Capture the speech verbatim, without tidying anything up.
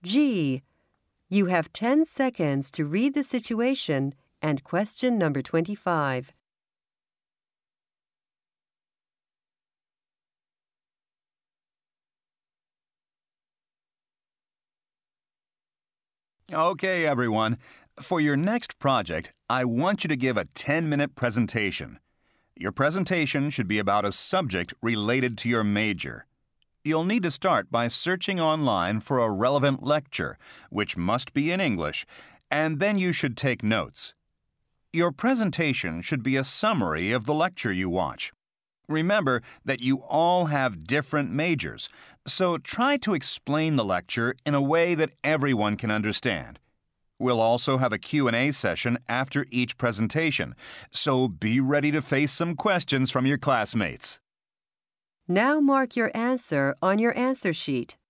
G. You have ten seconds to read the situation and question number twenty-five. Okay, everyone. For your next project, I want you to give a ten-minute presentation. Your presentation should be about a subject related to your major. You'll need to start by searching online for a relevant lecture, which must be in English, and then you should take notes. Your presentation should be a summary of the lecture you watch. Remember that you all have different majors, so try to explain the lecture in a way that everyone can understand. We'll also have a Q and A session after each presentation, so be ready to face some questions from your classmates. Now mark your answer on your answer sheet.